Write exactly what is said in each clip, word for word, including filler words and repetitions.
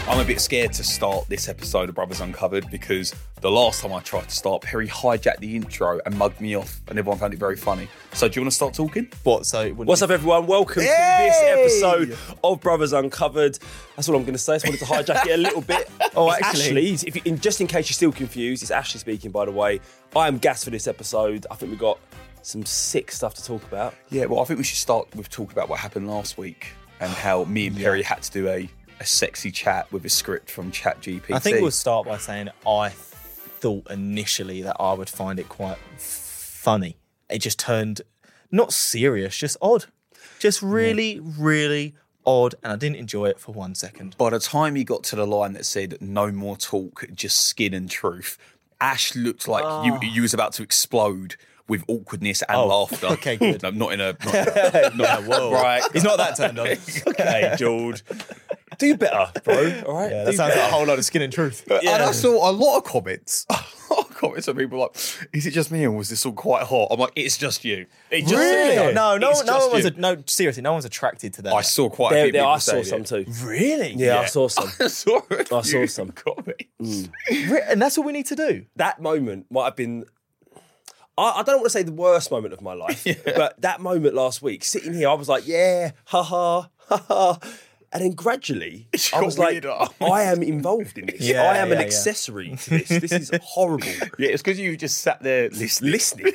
I'm a bit scared to start this episode of Brothers Uncovered because the last time I tried to start, Perry hijacked the intro and mugged me off, and everyone found it very funny. So do you want to start talking? What? So What's up, everyone? Welcome Yay! to this episode of Brothers Uncovered. That's all I'm going to say. I just wanted to hijack it a little bit. Oh, It's actually- Ashley. If you, in, just in case you're still confused, it's Ashley speaking, by the way. I am gassed for this episode. I think we've got some sick stuff to talk about. Yeah, well, I think we should start with talking about what happened last week and how me and Perry had to do a, a sexy chat with a script from ChatGPT. I think we'll start by saying I thought initially that I would find it quite funny. It just turned not serious, just odd. Just really, yeah. really odd, and I didn't enjoy it for one second. By the time he got to the line that said no more talk, just skin and truth, Ash looked like oh. you you was about to explode with awkwardness and oh, laughter. Okay, good. No, not in a not, not in a world. Right. He's not that turned on. Okay, George. Do better, bro. All right. Yeah, that Do sounds better. like a whole lot of skin and truth. Yeah. And I saw a lot of comments. A lot of comments of people like, "Is it just me, or was this all quite hot?" I'm like, "It's just you." It just, Really? yeah, no, no, it's no just one was. you. A, no, seriously, no one's attracted to that. I saw quite a There, few there, people I saw say some it. too. Really? Yeah, I saw some. I saw a I saw few some. comments. Mm. Re- And that's what we need to do. That moment might have been, I, I don't want to say the worst moment of my life, yeah. but that moment last week, sitting here, I was like, yeah, ha ha, ha ha. And then gradually, It's I got was like, weirder. I am involved in this. Yeah, I am yeah, an yeah. accessory to this. This is horrible. Yeah, it's because you just sat there listening. Listening.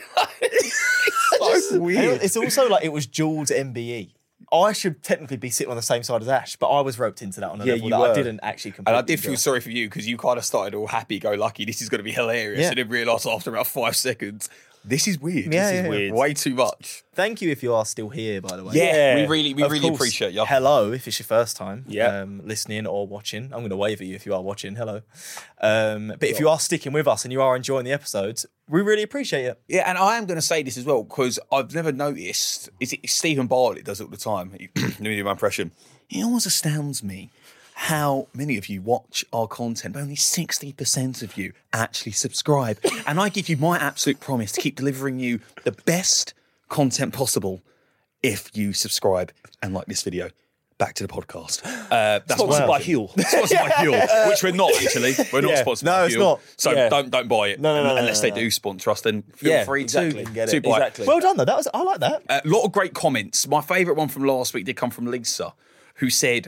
It's so And weird. It's also like it was Jules M B E. I should technically be sitting on the same side as Ash, but I was roped into that on a Yeah, level you that were. I didn't actually completely And I did feel enjoy. sorry for you because you kind of started all happy-go-lucky. This is going to be hilarious. Yeah. And then realised after about five seconds, this is weird. Yeah, this is yeah, weird. yeah. Way too much. Thank you if you are still here, by the way. Yeah. we really, we Of really course, appreciate you. Hello, if it's your first time Yeah. um, listening or watching. I'm going to wave at you if you are watching. Hello. Um, but if you are sticking with us and you are enjoying the episodes, we really appreciate it. Yeah, and I am going to say this as well because I've never noticed. Is it Stephen Bartlett does it all the time? Let me do my impression. It always astounds me how many of you watch our content, but only sixty percent of you actually subscribe. And I give you my absolute promise to keep delivering you the best content possible if you subscribe and like this video. Back to the podcast. Uh, that's Sponsored wow. by Huel. Sponsored by Huel, which we're not actually. We're not Yeah. sponsored No, by it's Huel. not. So Yeah. don't don't buy it. No, no, no, Unless no, they no. do sponsor us, then feel Yeah, free exactly. to, Get it. to buy Exactly. Well done, though. That was I like that. A lot of great comments. My favourite one from last week did come from Lisa, who said,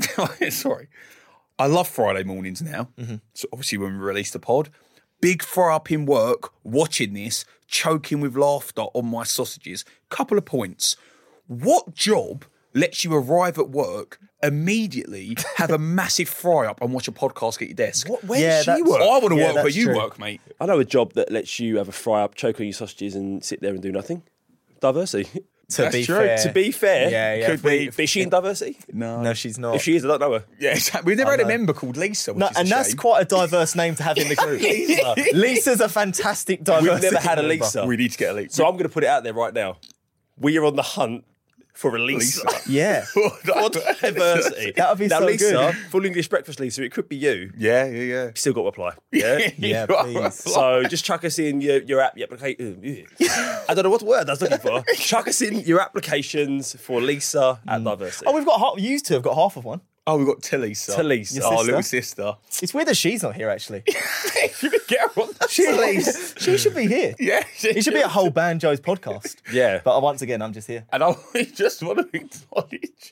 sorry, I love Friday mornings now. Mm-hmm. So obviously when we released the pod, big fry up in work, watching this, choking with laughter on my sausages. Couple of points. What job lets you arrive at work, immediately have a massive fry up and watch a podcast at your desk? What, where Yeah, does she that's- work? I want to Yeah, work where that's you true. work, mate. I know a job that lets you have a fry up, choke on your sausages and sit there and do nothing. Diversity. To That's be true. fair, To be fair, Yeah, yeah. could be. Is she in diversity? No. no, she's not. If she is, I don't know her. Yeah, exactly. We've never had a know. member called Lisa, which No, is a and that's shame. quite a diverse name to have in the group. Lisa. Lisa's a fantastic diversity. We've never had a member. Lisa. We need to get a Lisa. So I'm going to put it out there right now. We are on the hunt for a Lisa. Lisa. Yeah. For diversity. That would be now, so Lisa, good. full English breakfast Lisa, it could be you. Yeah, yeah, yeah. You still got to apply. Yeah. Yeah, You are please. So just chuck us in your, your app, your application. I don't know what word I was looking for. Chuck us in your applications for Lisa at Diversity. Oh, we've got half. You two have got half of one. Oh, we've got Talisa. Talisa. Your Our sister? little sister. It's weird that she's not here. Actually, You could get her on the she, she should be here. Yeah. It should be a whole Banjo's podcast. Yeah. But once again, I'm just here. And I just want to acknowledge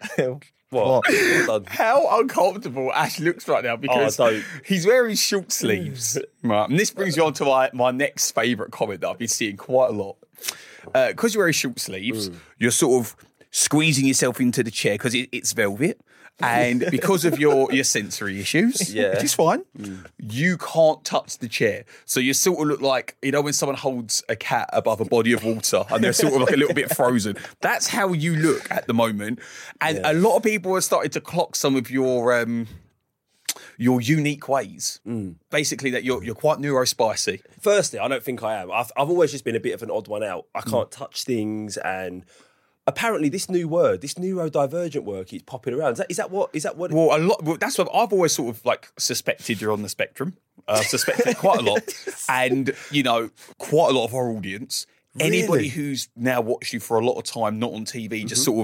What? What? Well done. how uncomfortable Ash looks right now because Oh, don't. he's wearing short sleeves. Right. And this brings you on to my, my next favourite comment that I've been seeing quite a lot. Because you're wearing short sleeves, you're sort of squeezing yourself into the chair because it, it's velvet. And because of your, your sensory issues, Yeah. which is fine, you can't touch the chair. So you sort of look like, you know, when someone holds a cat above a body of water and they're sort of like a little bit frozen. That's how you look at the moment. And Yeah. a lot of people have started to clock some of your um, your unique ways. Basically, that you're you're quite neurospicy. Firstly, I don't think I am. I've, I've always just been a bit of an odd one out. I can't touch things, and apparently this new word, this neurodivergent word, keeps popping around. Is that, is that what? Is that what? Well, a lot. Well, that's what I've always sort of like suspected you're on the spectrum. Uh, suspected quite a lot, and you know, quite a lot of our audience. Anybody Really? who's now watched you for a lot of time, not on T V, just sort of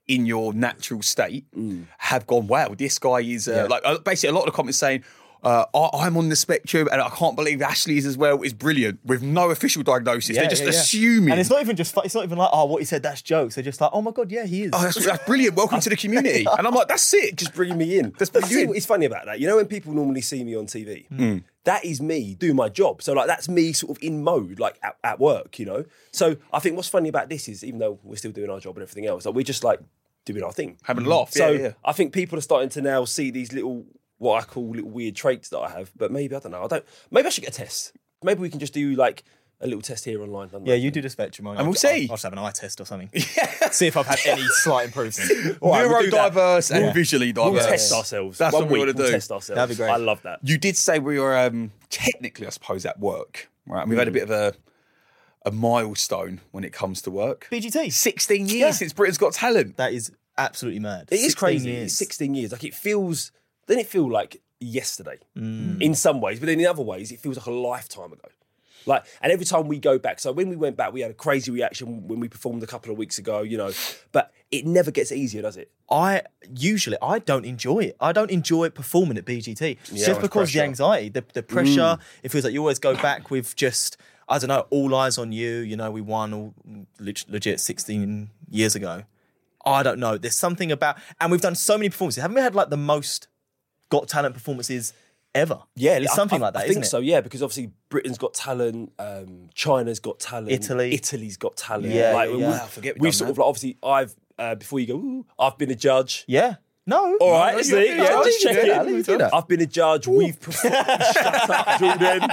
in your natural state have gone, wow, this guy is, uh, Yeah. like, uh, basically a lot of the comments saying, uh, I- I'm on the spectrum and I can't believe Ashley is as well, is brilliant, with no official diagnosis. They're just assuming. And it's not even just, fu- it's not even like, oh, what he said, that's jokes. They're just like, oh my God, yeah, he is. Oh, that's, that's brilliant. Welcome to the community. And I'm like, that's it. Just Bringing me in. That's But pretty see good. what is funny about that? You know when people normally see me on T V? That is me doing my job. So like that's me sort of in mode, like at, at work, you know? So I think what's funny about this is even though we're still doing our job and everything else, like we're just like doing our thing. having a laugh. So yeah, yeah. I think people are starting to now see these little, what I call little weird traits that I have. But maybe, I don't know, I don't, maybe I should get a test. Maybe we can just do like a little test here online. I don't know. Yeah, you do the spectrum. And we'll see. I'll, I'll just have an eye test or something. See if I've had any slight improvement. All right, we'll do that. Neurodiverse and visually diverse. We'll test ourselves. That's One what we week, want to we'll do. test ourselves. That'd be great. I love that. You did say we were um, technically, I suppose, at work, right? And we've had a bit of a a milestone when it comes to work. B G T. sixteen years Yeah. since Britain's Got Talent. That is absolutely mad. It is crazy. Years. It's sixteen years. Like it feels, doesn't it feel like yesterday Mm. in some ways, but then in other ways, it feels like a lifetime ago. Like, and every time we go back, so when we went back, we had a crazy reaction when we performed a couple of weeks ago, you know, but it never gets easier, does it? I usually I don't enjoy it. I don't enjoy performing at B G T Yeah, just it's because the pressure. anxiety, the, the pressure. It feels like you always go back with just I don't know, all eyes on you. You know, we won all leg- legit sixteen years ago. I don't know. There's something about, and we've done so many performances. Haven't we had like the most Got Talent performances ever? Yeah, it's I- something I, like that, I isn't think it? so, yeah, because obviously Britain's Got Talent, um, China's Got Talent, Italy. Italy's Got Talent. Yeah, like, yeah, we- yeah. Wow, I forget we've We've done sort that. of like, obviously, I've, uh, before you go, ooh, I've been a judge. Yeah. No. All right, no, see, you're- yeah, you're- just you're- checking. yeah, I'll leave you to that. I've been a judge. We've performed. Shut up, Jordan.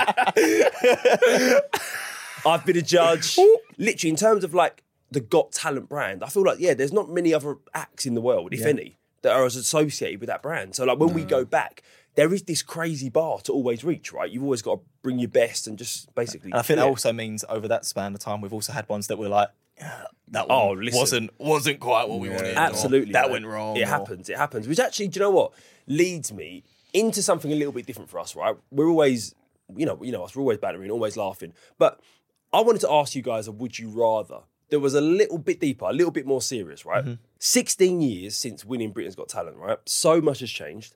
I've been a judge. Literally, in terms of like the Got Talent brand, I feel like yeah, there's not many other acts in the world, if Yeah. any, that are as associated with that brand. So like when we go back, there is this crazy bar to always reach, right? You've always got to bring your best and just basically. And I think kill that it. also means over that span of time, we've also had ones that were like, yeah, that one Oh, listen. wasn't wasn't quite what we wanted. or Absolutely. that man. went wrong. It or- happens. It happens. Which actually, do you know what? Leads me into something a little bit different for us, right? We're always, you know, you know us, we're always bantering, always laughing. But I wanted to ask you guys a would you rather. There was a little bit deeper, a little bit more serious, right? Mm-hmm. sixteen years since winning Britain's Got Talent, right? So much has changed.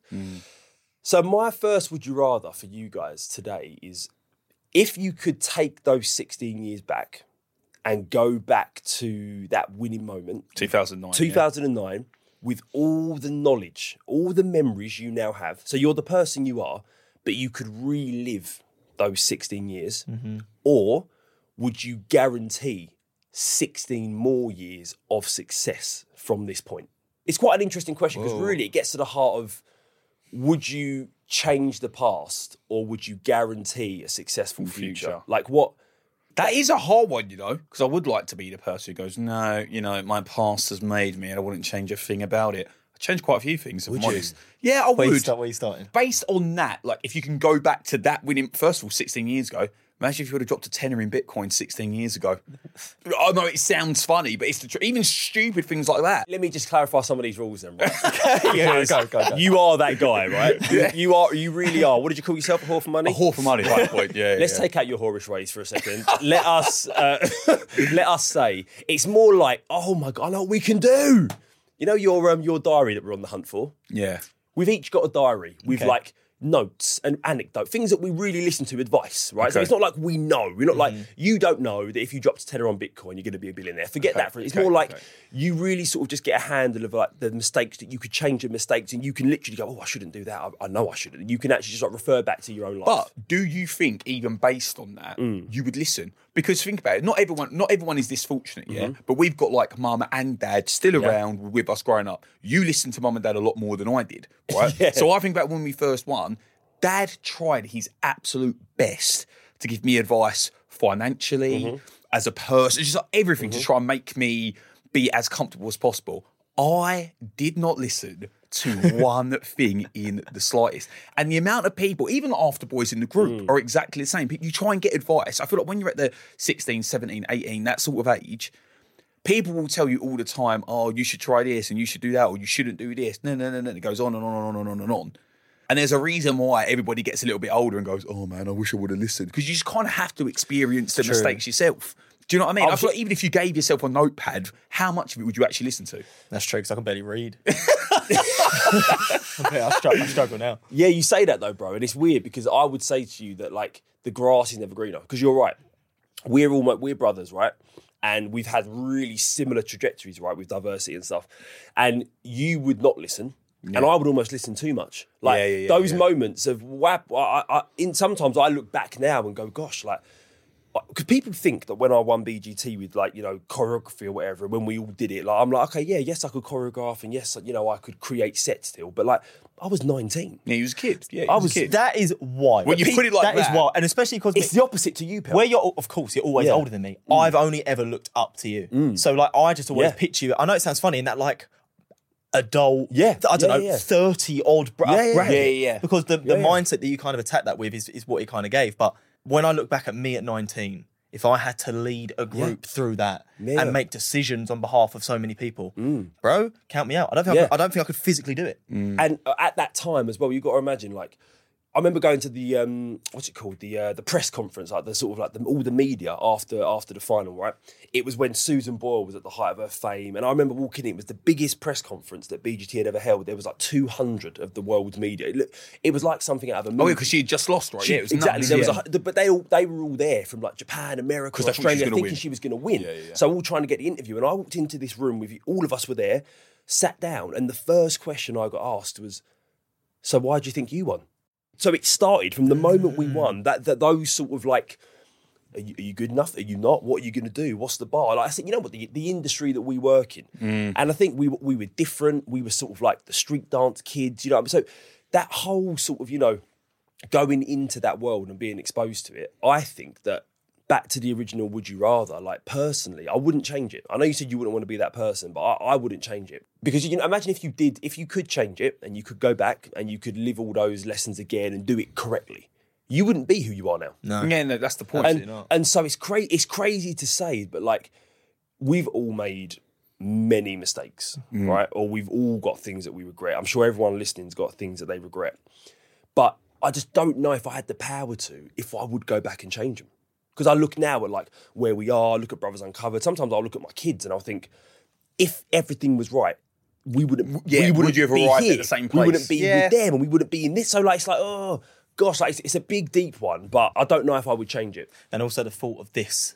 So my first would you rather for you guys today is if you could take those sixteen years back and go back to that winning moment, two thousand nine. two thousand nine, with all the knowledge, all the memories you now have. So you're the person you are, but you could relive those sixteen years. Or would you guarantee sixteen more years of success from this point? It's quite an interesting question because really it gets to the heart of would you change the past or would you guarantee a successful future? Future. Like what? That is a hard one, you know, because I would like to be the person who goes, no, you know, my past has made me and I wouldn't change a thing about it. I changed quite a few things, if I'm you? honest. Yeah, I Where you would. start, where you starting? Based on that, like if you can go back to that winning, first of all, sixteen years ago, imagine if you would have dropped a tenner in Bitcoin sixteen years ago. I know it sounds funny, but it's the tr- even stupid things like that. Let me just clarify some of these rules then, right? Yeah, go, go, go. You are that guy, right? You, you are. You really are. What did you call yourself? A whore for money? A whore for money at that point, yeah. Let's yeah. take out your whorish ways for a second. let us uh, let us say it's more like, oh my god, I know what we can do. You know your um, your diary that we're on the hunt for. Yeah. We've each got a diary with Okay. like notes and anecdote, things that we really listen to, advice, right? So Okay. it's not like we know. We're not like, you don't know that if you dropped a tenner on Bitcoin, you're going to be a billionaire. Forget Okay, that. For it. It's okay, more like okay. you really sort of just get a handle of like the mistakes that you could change your mistakes and you can literally go, oh, I shouldn't do that. I, I know I shouldn't. And you can actually just like refer back to your own life. But do you think, even based on that, Mm. you would listen? Because think about it, not everyone, not everyone is this fortunate, yeah. Mm-hmm. But we've got like mum and dad still around with us growing up. You listened to mum and dad a lot more than I did, right? Yeah. So I think about when we first won, Dad tried his absolute best to give me advice financially, Mm-hmm. as a person, just like everything to try and make me be as comfortable as possible. I did not listen to one thing in the slightest. And the amount of people, even after boys in the group, Mm. are exactly the same. You try and get advice. I feel like when you're at the sixteen, seventeen, eighteen, that sort of age, people will tell you all the time, oh, you should try this and you should do that or you shouldn't do this. No, no, no, no. It goes on and on and on and on and on. And there's a reason why everybody gets a little bit older and goes, oh man, I wish I would have listened. Because you just kind of have to experience the mistakes yourself. Do you know what I mean? I I've- feel like even if you gave yourself a notepad, how much of it would you actually listen to? That's true, because I can barely read. Okay, I, struggle, I struggle now. Yeah, you say that though, bro, and it's weird because I would say to you that like the grass is never greener. Because you're right, we're all we're brothers, right? And we've had really similar trajectories, right, with diversity and stuff. And you would not listen, and I would almost listen too much. Like Yeah, yeah, yeah, those yeah. moments of wow. I, I, in sometimes I look back now and go, gosh, like. Because people think that when I won B G T with like, you know, choreography or whatever, when we all did it, like I'm like, okay, yeah, yes, I could choreograph and yes, you know, I could create sets still. But like, I was nineteen. Yeah, he was a kid. Yeah, he I was, was- a kid. That is wild. When you Pe- put it like that is that- wild, and especially because It's the opposite to you, Pel. where you're, of course, you're always Yeah. older than me. I've only ever looked up to you. So like, I just always Yeah. picture you. I know it sounds funny in that like adult, Yeah. I don't Yeah, know, yeah. thirty odd bra- Yeah, yeah, bracket. yeah, yeah, yeah. Because the, the Yeah, yeah. mindset that you kind of attack that with is, is what he kind of gave. But when I look back at me at nineteen, if I had to lead a group through that Yeah. and make decisions on behalf of so many people, bro, count me out. I don't think I, Yeah. could, I don't think I could physically do it. And uh, at that time as well, you've got to imagine, like, I remember going to the um, what's it called, the uh, the press conference, like the sort of like the, all the media after after the final, right? It was when Susan Boyle was at the height of her fame, and I remember walking in. It was the biggest press conference that B G T had ever held. There was like two hundred of the world's media. It, looked, it was like something out of a movie. Oh, yeah, because she had just lost, right? She- yeah, it was exactly. nuts. There yeah. was a, but they all they were all there from like Japan, America, 'Cause they thought she was Australia, gonna thinking win. she was going to win. Yeah, yeah, yeah. So all trying to get the interview, and I walked into this room with all of us were there, sat down, and the first question I got asked was, "So why do you think you won?" So it started from the moment we won. That that those sort of like. Are you, are you good enough? Are you not? What are you going to do? What's the bar? Like I said, you know what, the, the industry that we work in. Mm. And I think we, were- we were different. We were sort of like the street dance kids, you know. So that whole sort of, you know, going into that world and being exposed to it, I think that back to the original Would You Rather, like personally, I wouldn't change it. I know you said you wouldn't want to be that person, but I, I wouldn't change it. Because, you know, imagine if you did, if you could change it and you could go back and you could live all those lessons again and do it correctly, you wouldn't be who you are now. No. Yeah, no, that's the point. And, and so it's crazy. It's crazy to say, but like we've all made many mistakes, right? Or we've all got things that we regret. I'm sure everyone listening's got things that they regret, but I just don't know if I had the power to, if I would go back and change them. Because I look now at like where we are. Look at Brothers Uncovered. Sometimes I'll look at my kids and I'll think, if everything was right, we wouldn't. Yeah, we would wouldn't you have be arrived at here. the same We place? wouldn't be Yeah. with them, and we wouldn't be in this. So like, it's like, oh gosh, like it's, it's a big, deep one. But I don't know if I would change it. And also the thought of this.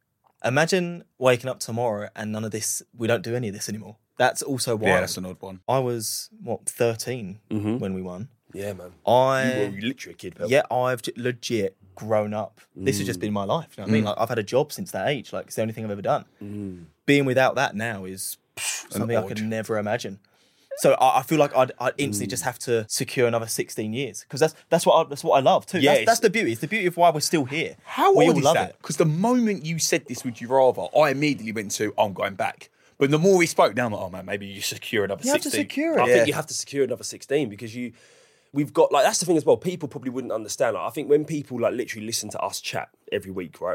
Imagine waking up tomorrow and none of this, we don't do any of this anymore. That's also wild. yeah, that's an odd one. I was, what, thirteen when we won. Yeah, man. I, You were literally a kid, Pel. yeah, I've j- legit grown up. This has just been my life. You know what I mean? Like, I've had a job since that age. Like, it's the only thing I've ever done. Being without that now is pff, something I odd. could never imagine. So I, I feel like I'd, I'd instantly just have to secure another sixteen years because that's that's what I, that's what I love too. Yeah, that's, it's- that's the beauty. It's the beauty of why we're still here. How we odd all is love that? it. Because the moment you said this, would you rather? I immediately went to, I'm going back. But the more we spoke, now I'm like, oh man, maybe you secure another You have to sixteen. secure it. I Yeah. think you have to secure another sixteen because you, we've got like that's the thing as well. People probably wouldn't understand. Like, I think when people like literally listen to us chat every week, right?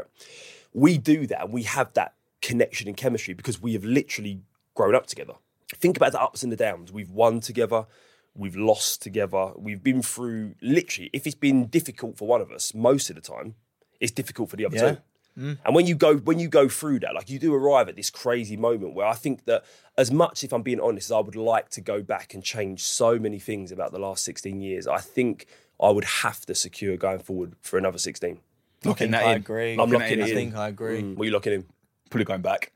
We do that and we have that connection and chemistry because we have literally grown up together. Think about the ups and the downs. We've won together. We've lost together. We've been through literally. If it's been difficult for one of us, most of the time, it's difficult for the other Yeah. two. And when you go when you go through that, like you do arrive at this crazy moment where I think that as much, if I'm being honest, as I would like to go back and change so many things about the last sixteen years, I think I would have to secure going forward for another sixteen. I Locking think that I in. agree. I'm Locking locking that it I in. think I agree. What are you locking in? Probably going back.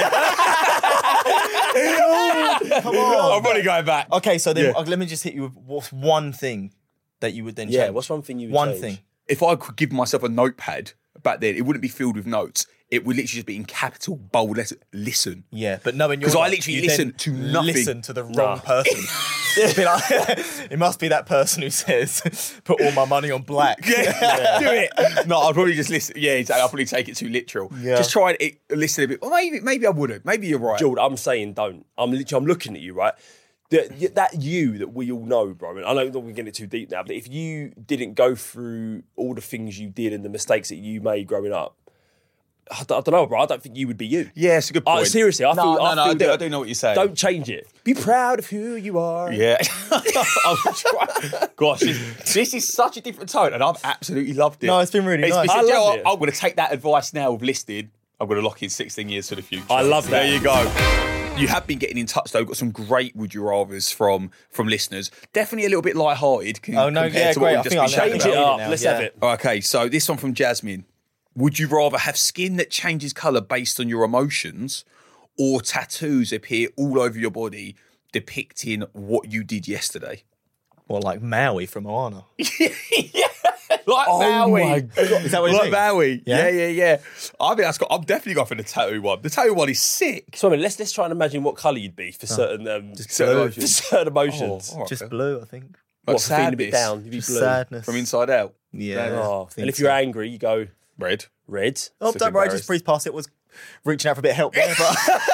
Come on. I'm probably going back. Okay, so then Yeah. uh, let me just hit you with what's one thing that you would then Yeah, change? what's one thing you would One change? thing. If I could give myself a notepad back then, it wouldn't be filled with notes. It would literally just be in capital bold letters. Listen. Yeah, but knowing you're 'Cause I right, literally you then listen to nothing. Listen to the wrong person. It'd be like, it must be that person who says, "Put all my money on black." Yeah, do it. No, I'd probably just listen. Yeah, exactly. I'll probably take it too literal. Yeah. Just try and it, listen a bit. Well, maybe, maybe I wouldn't. Maybe you're right. Jordan, I'm saying don't. I'm literally, I'm looking at you, right? That, that you that we all know, bro. And I don't think we're getting too deep now, but if you didn't go through all the things you did and the mistakes that you made growing up, I don't, I don't know, bro. I don't think you would be you. Yeah, it's a good point. Uh, seriously, I no, feel. no, I, no, feel I do, that- I do know what you're saying. Don't change it. Be proud of who you are. Yeah. I'm trying- Gosh, this, this is such a different tone, and I've absolutely loved it. No, it's been really nice. it's- I you know love what? it. I'm going to take that advice now of listed. I'm going to lock in sixteen years to the future. I love that. There you go. You have been getting in touch though. Got some great would you rather's from from listeners. Definitely a little bit light-hearted. Con- Oh, no, compared yeah, to what great. we've I just think been I chatting Change know it about. about up. now, Let's yeah. have it. Okay, so this one from Jasmine. Would you rather have skin that changes colour based on your emotions, or tattoos appear all over your body depicting what you did yesterday? Well, like Maui from Moana. Like Maui. Is that what you Like mean? Maui. Yeah? Yeah, yeah, yeah. I think that's got. I'm definitely going for the tattoo one. The tattoo one is sick. So I mean, let's let's try and imagine what colour you'd be for certain um, certain for emotions. certain emotions. Oh, all right, Just okay. blue, I think. Like What, for feeling a bit sadness down? You'd be Just blue. sadness. from inside out. Yeah. Oh, I think and if so. you're angry, you go Red. red. Oh, So don't worry, embarrassed. just breathe past it. Was reaching out for a bit of help there, but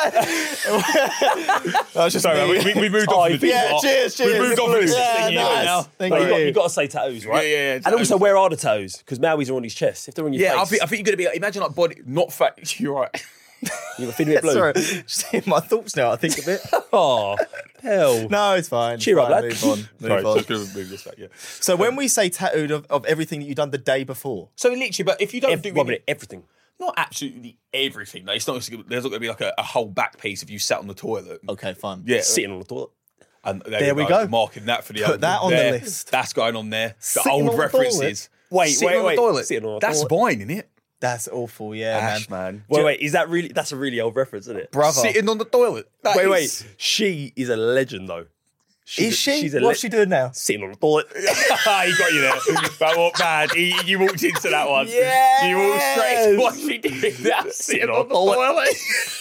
that was just Sorry, me. man, we, we moved Oh, on from the yeah, oh, cheers, cheers. We moved on from the Yeah, sixteen years nice. now. Thank But you got, you. you got to say tattoos, right? Yeah, yeah, yeah, And tattoos. also, where are the tattoos? Because Maui's are on his chest. If they're on your Yeah, I face, think, I think you're going to be like, imagine like body, not fat. You're right. you're feeling a bit blue. Sorry, just hearing my thoughts now. I think a bit. Oh, hell. No, it's fine. Cheer it's up, fine. lad. Move on. Move Sorry, on. just gonna move this back, yeah. So when we say tattooed of, of everything that you've done the day before, So literally, but if you don't Ev- do one any- minute, everything. not absolutely everything, though. It's not. There's not going to be like a, a whole back piece if you sat on the toilet. okay, fine. Yeah, Sitting on the toilet. And there, There we go. Marking that for the Put old, that on the there. list. That's going on there. The Sitting old on the references. Wait, Sitting wait, on wait. the toilet. Sitting on the That's toilet. Vine, isn't it? That's awful. Yeah, Ash, man. man. Wait, wait. Is that really? That's a really old reference, isn't it? Brother. Sitting on the toilet. That Wait, is- wait. She is a legend, though. She's Is a- she? She's a What's le- she doing now? Sitting on the toilet. he got you there. That was bad. He, you walked into that one. Yes. You walked straight to what she did. That's sitting on the toilet.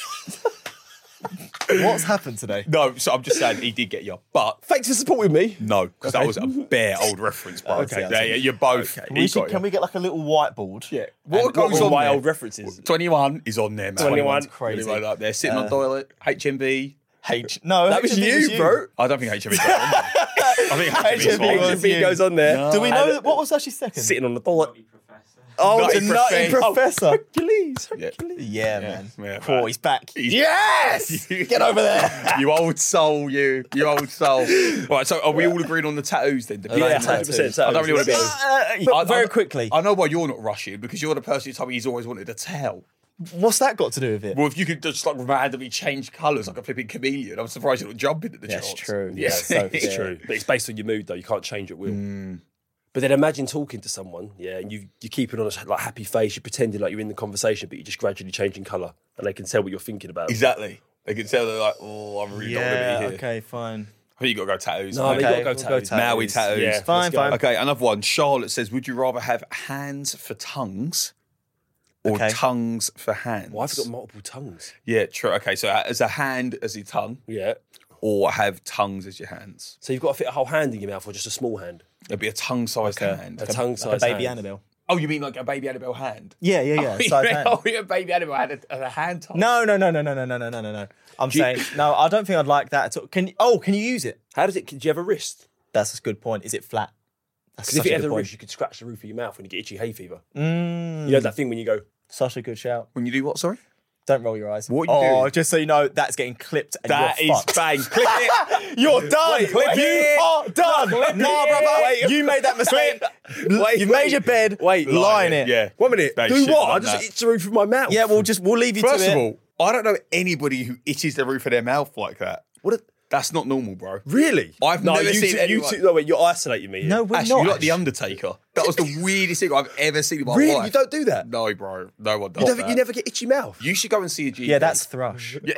What's happened today? No, so I'm just saying he did get you, but Thanks for supporting me. no, because that was a bare old reference, bro. Okay, Okay, yeah, yeah, you're both. Can he we, got can you. we get like a little whiteboard? Yeah. What And goes what were on my there? old references? twenty-one is on there, man. twenty-one. Crazy. Really up there. Sitting on the toilet. H M V. H. No, That was H M V you, bro. I don't think H M V goes on there. I think H M V H M V is was fine. H M V goes on there. Do we And know what was actually second? Sitting on the toilet. Oh, Nutty the nutty Professor. professor. Hercules. Yeah. Yeah, man. yeah, oh, man. he's back. He's- yes! Get over there. You old soul, you. You old soul. Right, so are we all agreeing on the tattoos then? The Yeah, big one hundred percent. tattoos? I don't really want to be. But I- very I- quickly. I know why you're not rushing, because you're the person who told me he's always wanted a tail. What's that got to do with it? Well, if you could just like randomly change colours like a flipping chameleon, I'm surprised you're not jumping at the That's chance. true. Yeah, so it's yeah. true. But it's based on your mood, though. You can't change at will. But then imagine talking to someone, yeah, and you you keep it on a like happy face. You're pretending like you're in the conversation, but you're just gradually changing colour, and they can tell what you're thinking about. Exactly. They can tell they're like, oh, I really don't want to Yeah, be here. okay, fine. I think you got to go tattoos. No, mate. you got to Okay, go we'll go tattoos. tattoos. Maui tattoos. Yeah, Fine, let's go. fine. Okay, another one. Charlotte says, would you rather have hands for tongues or Okay. tongues for hands? Well, I've got multiple tongues. Yeah, true. Okay, so as a hand as your tongue, Yeah. or have tongues as your hands. So you've got to fit a whole hand in your mouth, or just a small hand? It'd be a tongue-sized hand. A tongue Like a size baby hand. Annabelle. Oh, you mean like a baby Annabelle hand? Yeah, yeah, yeah. Size hand. Oh, yeah, baby Annabelle had a, a hand tongue. No, no, no, no, no, no, no, no, no, no. I'm Do you- saying no. I don't think I'd like that at all. Can you, oh, can you use it? How does it? Do you have a wrist? That's a good point. Is it flat? That's Because if such you a had good a point. wrist, you could scratch the roof of your mouth when you get itchy hay fever. Mm, You know that thing when you go. such a good shout. When you do what, sorry? Don't roll your eyes. What are you oh, doing? just so you know, that's getting clipped. And That you're is fucked. bang. Clip it. You're done. Wait, clip you it. are done. Clip nah, it. brother. Wait. You made that mistake. Wait, You've wait. made your bed. Wait, lie lie in in it. it, yeah. One minute. They Do shouldn't what? I have just done itch the roof of my mouth. Yeah, we'll just we'll leave you First to of it. all, I don't know anybody who itches the roof of their mouth like that. What? A, That's not normal, bro. really? I've no, never you seen two, anyone- You two, no, wait, you're isolating me. Here. No, we're Ash, not. you're like the Undertaker. That was the weirdest thing I've ever seen in my Really? life. You don't do that? No, bro. No one does You never, that. you never get itchy mouth. You should go and see a G P. Yeah, that's thrush. Yeah.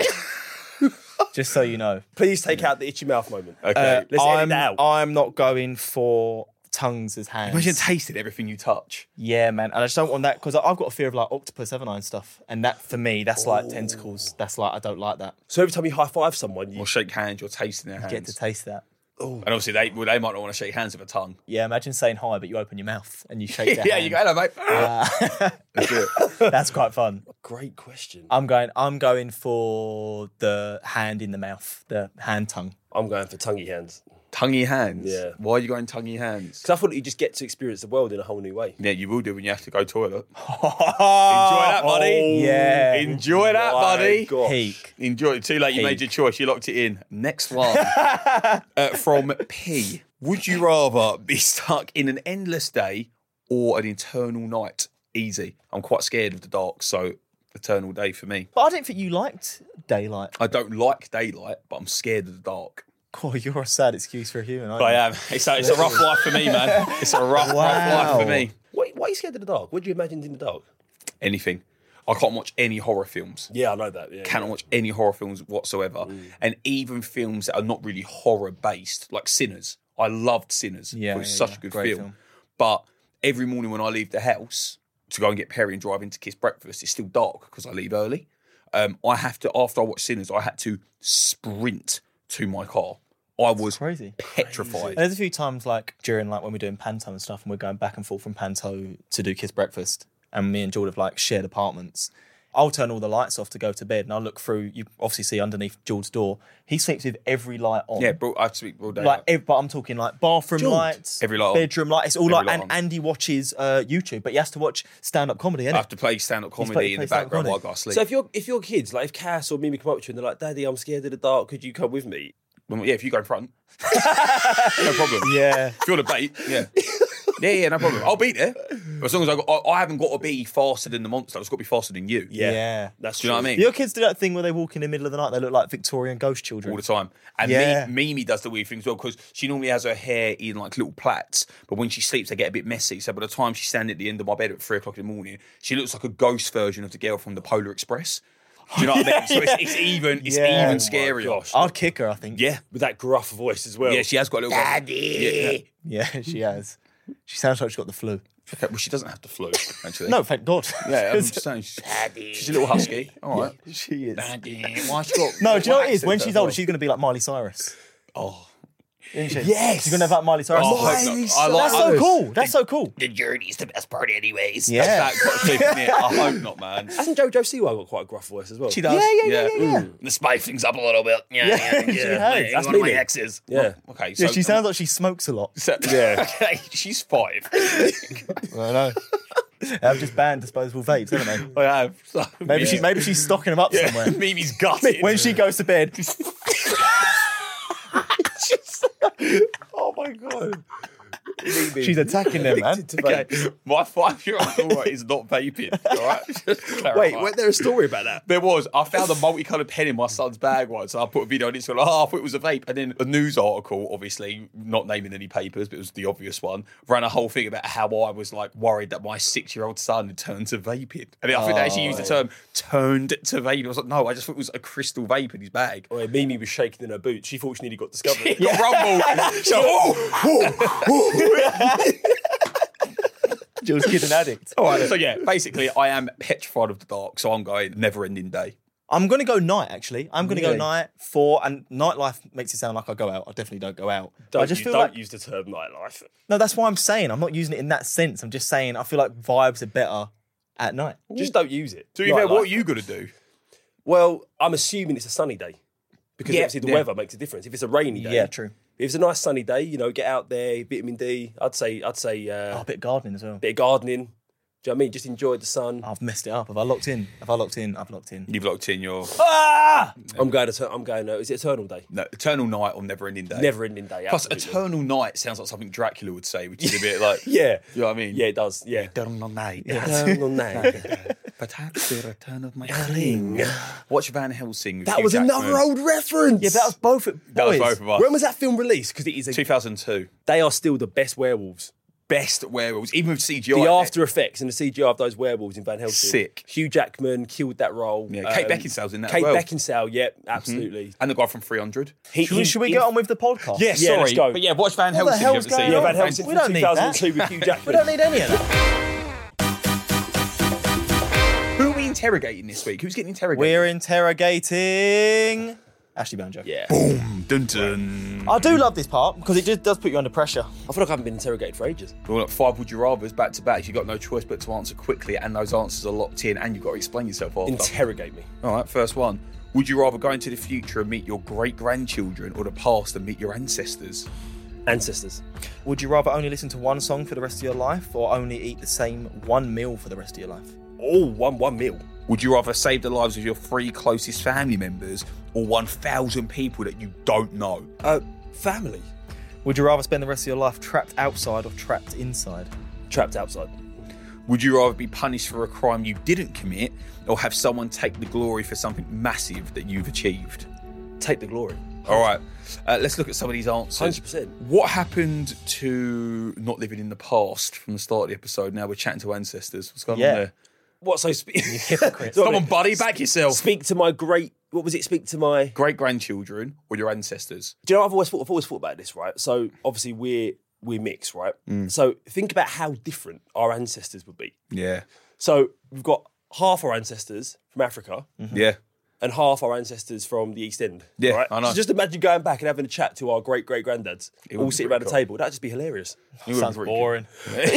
Just so you know. Please take out the itchy mouth moment. Okay. Uh, let's edit I'm, that out. I'm not going for tongues as hands. Imagine tasting everything you touch. Yeah, man. And I just don't want that because I've got a fear of like octopus, haven't I, and stuff. And that for me, that's like tentacles. That's like I don't like that. So every time you high five someone, you Or shake hands, you're tasting their hands. Get to taste that. And obviously, they well, they might not want to shake hands with a tongue. Yeah, imagine saying hi, but you open your mouth and you shake their yeah, hand. you go, hello, mate. Let's do it. That's quite fun. great question. I'm going. I'm going for the hand in the mouth, the hand tongue. I'm going for tonguey hands Tonguey hands. Yeah. Why are you going tonguey hands? because I thought you just get to experience the world in a whole new way. Yeah, you will do when you have to go toilet. Enjoy Enjoy that, buddy. Yeah. Enjoy that, My buddy. gosh. Peak. Enjoy it. Too late. You made your choice. You locked it in. Next one uh, from P. Would you rather be stuck in an endless day or an eternal night? Easy. I'm quite scared of the dark, so Eternal Day for me. But I didn't think you liked daylight. I don't like daylight, but I'm scared of the dark. Oh, you're a sad excuse for a human, aren't But you? I am. It's a, it's a rough life for me, man. It's a rough, rough Wow. life for me. Why, why are you scared of the dark? What do you imagine in the dark? Anything. I can't watch any horror films. Yeah, I know that. Yeah, Cannot yeah. watch any horror films whatsoever. Mm. And even films that are not really horror based, like Sinners. I loved Sinners. Yeah, It was yeah, such yeah. a good Great film. film. But every morning when I leave the house to go and get Perry and drive in to Kiss Breakfast, it's still dark because I leave early. Um, I have to, after I watch Sinners, I had to sprint to my car. I was Crazy. petrified. There's a few times, like during like when we're doing Panto and stuff, and we're going back and forth from Panto to do Kiss Breakfast, and me and Jordan have like shared apartments. I'll turn all the lights off to go to bed, and I'll look through. You obviously see underneath George's door. He sleeps with every light on. Yeah, bro, I speak all day. Like, ev- but I'm talking like bathroom George. lights, Every light on. bedroom light. It's all Every like, light and on. Andy watches uh, YouTube, but he has to watch stand-up comedy, I innit? have to play stand-up play- comedy in play the stand-up background while I comedy. go to sleep. So if your if your kids, like if Cass or Mimi come up to you and they're like, "Daddy, I'm scared of the dark. Could you come with me?" Well, yeah, if you go in front, no problem. Yeah. If you're the bait, yeah. Yeah, yeah, no problem. I'll be there. But as long as I, got, I, I haven't got to be faster than the monster. I've just got to be faster than you. Yeah, Yeah. that's Do you know what I true. mean? Your kids do that thing where they walk in the middle of the night, they look like Victorian ghost children. All the time. And Yeah. Mi- Mimi does the weird thing as well because she normally has her hair in like little plaits, but when she sleeps, they get a bit messy. So by the time she's standing at the end of my bed at three o'clock in the morning, she looks like a ghost version of the girl from the Polar Express. Do you know what I mean? So it's, it's even, it's Yeah. even Oh scarier. gosh. I'd kick her, I think. Yeah, With that gruff voice as well. yeah, she has got a little. Daddy. Yeah. Yeah, she has. She sounds like she's got the flu. Okay, well, she doesn't have the flu, actually. No, thank God. Yeah, I'm just saying. She's, she's a little husky. All right. she is. Daddy. Why she got? No, do you know what it is? accent When does she's that? older, she's going to be like Miley Cyrus. Oh. Isn't she? Yes. She's going to have like Miley Cyrus. Oh, I hope Miley not. I like- That's so I- cool. That's so cool. The journey's the best part, anyways. Yeah. That's that clip, isn't it? I hope not, man. Hasn't JoJo Siwa got quite a gruff voice as well? She does. Yeah, yeah, yeah, yeah, yeah. The spice things up a little bit. Yeah, Yeah, yeah, yeah. she has. Yeah, That's one of my Mimi. exes. Yeah. Okay. So Yeah, she sounds like she smokes a lot. So, Yeah. Okay. She's five. I know. They've just banned disposable vapes, haven't they? I have. So, Maybe yeah. she, maybe she's stocking them up Yeah. somewhere. Mimi's gutted. When she goes to bed, Oh my god. she's attacking them, man. Okay. My five-year-old is not vaping. All right. Just to clarify. Wait, wasn't there a story about that? There was. I found a multicolored pen in my son's bag once, and I put a video on it. So like, oh, I thought it was a vape, and then a news article, obviously not naming any papers, but it was the obvious one, ran a whole thing about how I was like worried that my six-year-old son had turned to vaping. And I think they actually used the term "turned to vaping." I was like, no, I just thought it was a crystal vape in his bag. Well, Mimi was shaking in her boots. She thought she nearly got discovered. Got rumbled. So, oh, Jill's kid an addict. all right. So yeah, basically, I am petrified of the dark. So I'm going never-ending day. I'm going to go night, actually. I'm going to go Really? night for, and nightlife makes it sound like I go out. I definitely don't go out. But Don't, I just you, feel don't like, use the term nightlife. no, that's why I'm saying. I'm not using it in that sense. I'm just saying I feel like vibes are better at night. Just don't use it. To be fair, Nightlife. what are you going to do? Well, I'm assuming it's a sunny day. Because Yeah, obviously the yeah. weather makes a difference. If it's a rainy day, Yeah, true. If it's a nice sunny day, you know, get out there, vitamin D. I'd say, I'd say, uh, Oh, a bit of gardening as well. bit of gardening. Do you know what I mean? Just enjoy the sun. I've messed it up. Have I locked in? Have I locked in? I've locked in. You've locked in your Ah! I'm going to. I'm going. Uh, is it Eternal Day? no, eternal night or never-ending day. Never-ending day. Plus, absolutely. eternal night sounds like something Dracula would say, which is a bit like, Yeah. you know what I mean? Yeah, it does. Yeah. Eternal night. Eternal night. Perhaps the return of my king. Watch Van Helsing. With That Hugh was Jackman. another old reference. Yeah, that was both. Boys. That was both of us. When was that film released? Because it is. A, two thousand two. they are still the best werewolves. Best werewolves, even with C G I. The after effects and the C G I of those werewolves in Van Helsing. Sick. Hugh Jackman killed that role. Yeah, Kate Beckinsale's in that as Kate well. Beckinsale, yeah, absolutely. And the guy from three hundred. He- Should we, he- should we he- get on with the podcast? Yeah, Yeah, sorry. let's go. But yeah, watch Van What the Helsing. if you hell's haven't seen going it. Yeah, on? Van Helsing We from don't need two thousand two with Hugh Jackman. We don't need any of that. Who are we interrogating this week? Who's getting interrogated? We're interrogating Ashley Banjo. Yeah. Dun dun. I do love this part because it just does put you under pressure. I feel like I haven't been interrogated for ages. Well, look, five would you rather's back to back. You've got no choice but to answer quickly, and those answers are locked in, and you've got to explain yourself after. Interrogate me. All right, first one. Would you rather go into the future and meet your great grandchildren, or the past and meet your ancestors? Ancestors. Would you rather only listen to one song for the rest of your life or only eat the same one meal for the rest of your life? Oh, one one meal. Would you rather save the lives of your three closest family members or one thousand people that you don't know? Uh, family. Would you rather spend the rest of your life trapped outside or trapped inside? Trapped outside. Would you rather be punished for a crime you didn't commit or have someone take the glory for something massive that you've achieved? Take the glory. All right, uh, let's look at some of these answers. one hundred percent. What happened to not living in the past from the start of the episode? Now we're chatting to ancestors. What's going Yeah. on there? What, so speak... Come on, buddy, back yourself. Speak to my great... What was it? Speak to my... Great-grandchildren or your ancestors? Do you know what I've always thought? I've always thought about this, right? So obviously we're we're mixed, right? So think about how different our ancestors would be. Yeah. So we've got half our ancestors from Africa Yeah. and half our ancestors from the East End. Yeah, right? I know. So just imagine going back and having a chat to our great great granddads, would all be sitting pretty around the cool. table. That'd just be hilarious. Sounds boring.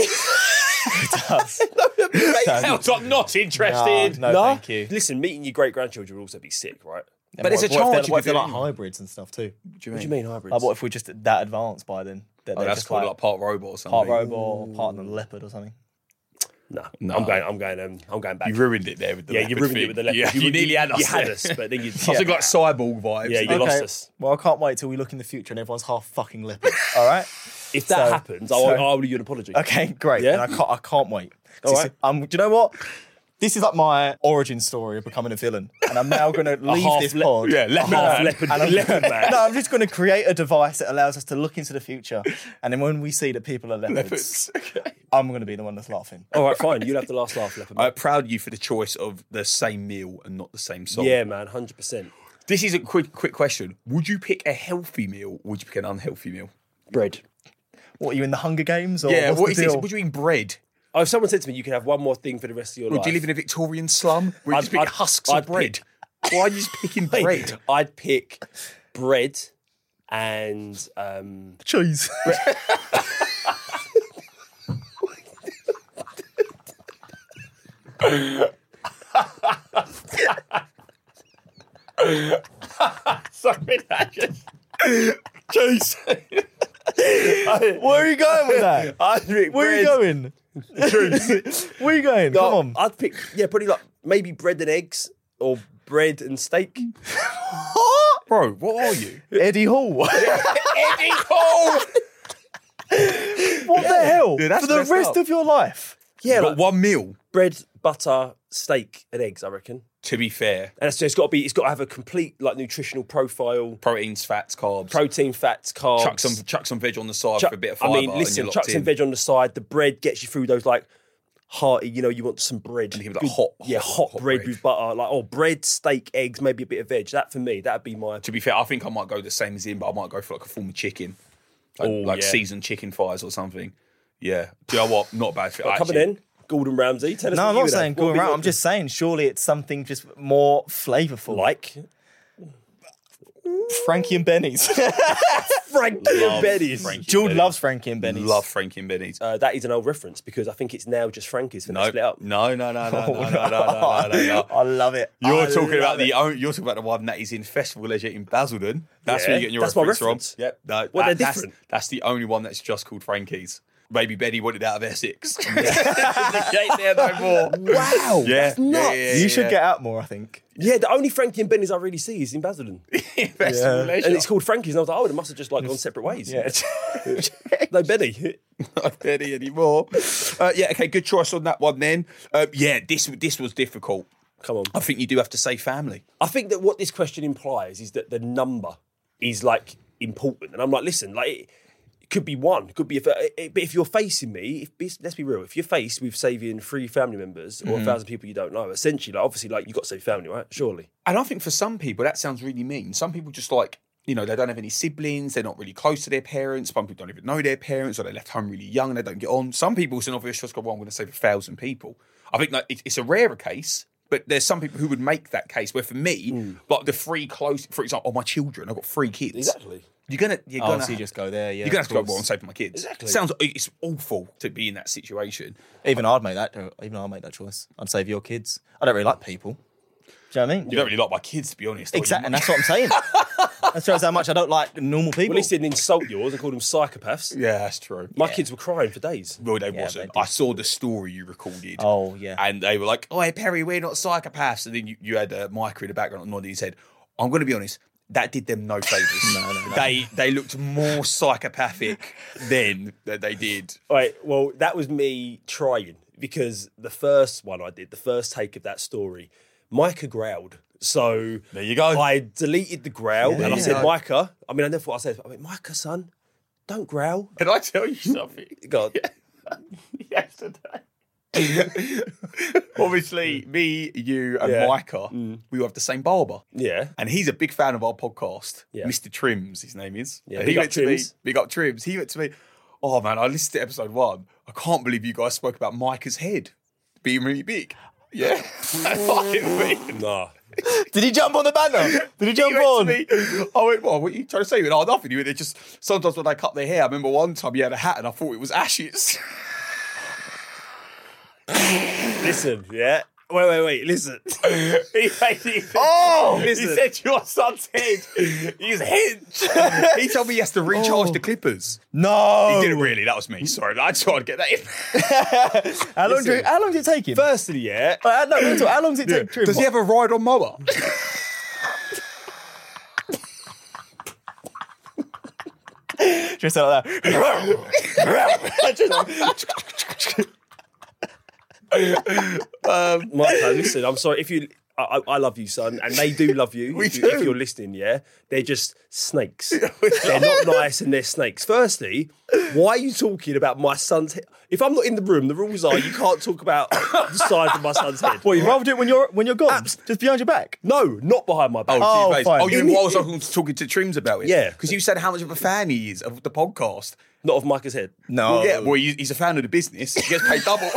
Sounds like not No, interested. no, thank you. Listen, meeting your great grandchildren would also be sick, right? But there's a what, what if chance they're, you what if could they're do like it. hybrids and stuff too? What do you What mean? do you mean hybrids? Like, what if we're just that advanced by then? That Oh, they're that's just called like, like part robot or something. part robot or part of the leopard or something. No, No. I'm going. I'm going. Um, I'm going back. You ruined it there with the yeah, you leopard ruined thing. it with the leopard. Yeah, you, nearly had us. You had there. us, but then you. I was like cyborg vibes. Yeah, you Okay. lost us. Well, I can't wait till we look in the future and everyone's half fucking leopard. All right. If that So- happens, I'll, so- I'll owe you an apology. Okay, great. Yeah? And I can't. I can't wait. All This right. is- Um, do you know what? This is like my origin story of becoming a villain, and I'm now going to leave half this le- pod. Yeah, leopard half man. leopard, And I'm, leopard man. no, I'm just going to create a device that allows us to look into the future, and then when we see that people are leopards, I'm going to be the one that's laughing. All right, fine. You'll have the last laugh, leopard man. I'm proud of you for the choice of the same meal and not the same song. Yeah, man, hundred percent. This is a quick, quick question. Would you pick a healthy meal or would you pick an unhealthy meal? Bread. What are you in the Hunger Games? Or Yeah, what's what the is this? deal? What do you mean bread? Oh, if someone said to me, you can have one more thing for the rest of your Would life. you live in a Victorian slum where you I'd- just pick I'd- husks I'd of bread? pick- Why are you just picking Mate, bread? I'd pick bread and um, cheese. Sorry, that just... Cheese. Where are you going with that? I'd pick Where are you going? Where are you going? Come on. I'd pick yeah, probably like maybe bread and eggs or bread and steak. Bro, what are you? Eddie Hall. Eddie Hall! What the hell? Yeah, that's For the messed rest up. of your life. Yeah, Got like one meal. bread, butter, steak, and eggs. I reckon. To be fair, And it's, it's got to be. It's got to have a complete like nutritional profile. proteins, fats, carbs. Protein, fats, carbs. chuck some, chuck some veg on the side Chuck- for a bit of I fibre. mean, and listen, you're chuck locked some in. veg on the side. The bread gets you through those like hearty. You know, you want some bread. And you have, like, hot- yeah, hot- hot, hot bread, bread. with butter. Like oh, bread, steak, eggs, maybe a bit of veg. That for me, that'd be my. To be fair, I think I might go the same as him, but I might go for like a form of chicken, like, Oh, like yeah. seasoned chicken thighs or something. Yeah. Do you know what? Not bad fit. Coming in, Gordon Ramsay. Tell us. No, what I'm you not would saying have. going What would around. be I'm just saying, surely it's something just more flavourful. like Frankie and Benny's. Frankie and Benny's. Frankie Jude Benny's. loves Frankie and Benny's. Love Frankie and Benny's. Uh, that is an old reference because I think it's now just Frankie's for No, split up. no, no, no, no, no, no, no, no, no, no. I love it. You're I talking about love the it. own, you're talking about the one that is in Festival Leisure in Basildon. That's Yeah, where you're getting your that's my reference, reference. from. Yep. No, Well, that- they're that's, different. that's the only one that's just called Frankie's. Maybe Betty wanted out of Essex. They ain't there no more. Wow, Yeah, that's yeah, nuts. yeah, You should yeah. get out more, I think. Yeah, the only Frankie and Benny's I really see is in Basildon. Festival Yeah. Leisure. And it's called Frankie's, and I was like, oh, they must have just like gone separate ways. Yeah. No, Benny. Not Benny anymore. Uh, yeah, okay, good choice on that one then. Uh, yeah, this this was difficult. Come on. I think you do have to say family. I think that what this question implies is that the number is like important, and I'm like, listen, like it, it could be one, it could be if, it, but if you're facing me, if, let's be real, if you're faced with saving three family members or a thousand people you don't know, essentially, like obviously, like you got to save family, right? Surely. And I think for some people that sounds really mean. Some people just like, you know, they don't have any siblings, they're not really close to their parents, some people don't even know their parents, or they left home really young and they don't get on. Some people, it's an obvious choice, go, well, I'm going to save a thousand people. I think that it- it's a rarer case, but there's some people who would make that case where for me, like the three close, for example, oh, my children, I've got three kids. Exactly. You're gonna, you're Oh, gonna, so you just go there, yeah. you're gonna have of to go, course. well, I'm saving my kids. Exactly. It sounds, it's awful to be in that situation. Even I'd make that. Even I'd make that choice. I'd save your kids. I don't really like people. Do you know what I mean? You don't really like my kids, to be honest. Exactly, and that's what I'm saying. That shows how much I don't like normal people. Well, at least they didn't insult yours and call them psychopaths. Yeah, that's true. My kids were crying for days. Well, they Yeah, wasn't. they I saw the story you recorded. Oh, yeah. And they were like, oh, hey, Perry, we're not psychopaths. And then you, you had uh, Micah in the background nodding his head. I'm going to be honest, that did them no favours. No, no, no. They, they looked more psychopathic then than they did. All right, well, that was me trying. because the first one I did, the first take of that story, Micah growled. So There you go. I deleted the growl and I you said, go. Micah. I mean, I never thought I said, I mean, Micah, son, don't growl. Can I tell you something? God. Yesterday. Obviously, me, you, and Yeah. Micah, we have the same barber. Yeah. And he's a big fan of our podcast. Yeah. Mister Trims, his name is. Yeah, And big he up went to me, Trims. big up Trims. He went to me, oh man, I listened to episode one. I can't believe you guys spoke about Micah's head being really big. Yeah. Fucking weird. Nah. Did he jump on the banner? Did he jump He went on? to me, I went, well, what are you trying to say? He went, oh, nothing. He went, "They're just, sometimes when they cut their hair, I remember one time he had a hat and I thought it was ashes. Listen, yeah. Wait, wait, wait. Listen. he, he, Oh, he listen. said your son's head. His head. He told me he has to recharge the clippers. No. He didn't really. That was me. Sorry, I just wanted to get that in. How long, did, how long did it take him? Firstly, yeah. Uh, no, no, how long does it take Trim? Does he have a ride on mower? Just like that. Micah, listen, I'm sorry if you. I, I love you, son, and they do love you. We if, you do. if you're listening, yeah, they're just snakes. They're not nice, and they're snakes. Firstly, why are you talking about my son's head? If I'm not in the room, the rules are you can't talk about the size of my son's head. Well, you'd rather do it when you're when you're gone, just behind your back. No, not behind my back. Oh, to your face. fine. Oh, you In mean the- while I was talking to Trims about it? Yeah. Because you said how much of a fan he is of the podcast. Not of Micah's head. No. Well, yeah, well, he- he's a fan of the business. He gets paid double.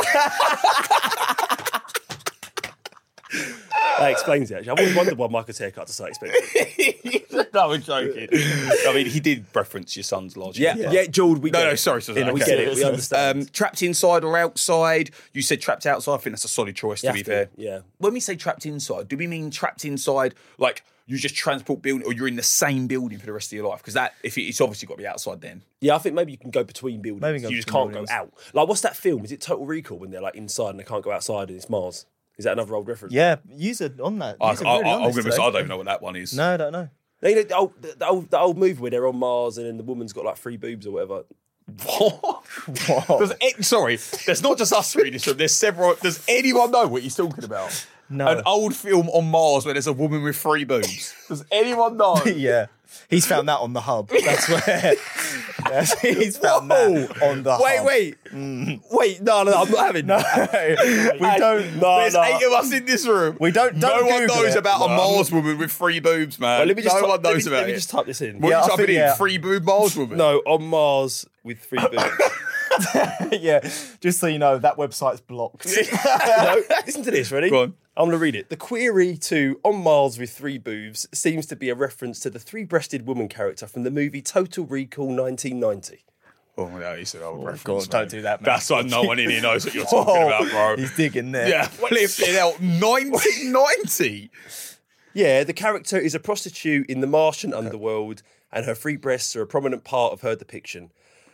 That explains it. Actually, I've always wondered why Micah's haircut is so expensive. No, I'm joking. I mean, he did reference your son's large. Yeah, head. yeah, George. We No, get no, it. sorry, sorry. Yeah, we okay. get it. We understand. Um, trapped inside or outside? You said trapped outside. I think that's a solid choice, You to be have to, fair. yeah. When we say trapped inside, do we mean trapped inside, like you just transport building, or you're in the same building for the rest of your life? Because that, if it, it's obviously got to be outside then. Yeah, I think maybe you can go between buildings. Maybe go you just between can't buildings. go out. Like, what's that film? Is it Total Recall when they're like inside and they can't go outside and it's Mars? Is that another old reference? Yeah, use it on that. I, Use it I, really I, on I'm this gonna be, today. I don't even know what that one is. No, I don't know. You know, the, old, the, the old, the old movie where they're on Mars and then the woman's got like three boobs or whatever. What? Whoa. Does it, sorry, there's not just us three in this room. There's several. Does anyone know what he's talking about? No. An old film on Mars where there's a woman with three boobs. Does anyone know? Yeah, he's found that on the hub. That's where that's, he's found that on the Wait, hub. wait. Wait, no, no, I'm not having No, that. we don't. No, There's no. eight of us in this room. We don't- No don't one Google knows it. about a No. Mars woman with three boobs, man. Well, let me just no type- one let knows me, about let me it. just type this in. What Yeah, are I you typing think- in? yeah. Free boob Mars woman. No, on Mars with three boobs. Yeah, just so you know, that website's blocked. No, listen to this, ready? Go on. I'm going to read it. The query to On Mars with Three Boobs seems to be a reference to the three-breasted woman character from the movie Total Recall nineteen ninety. Oh, no, you said old reference. God, man. don't do that, man. That's why no one in here knows what you're talking Oh, about, bro. He's digging there. Yeah, flipping out. nineteen ninety. Yeah, the character is a prostitute in the Martian underworld, and her free breasts are a prominent part of her depiction.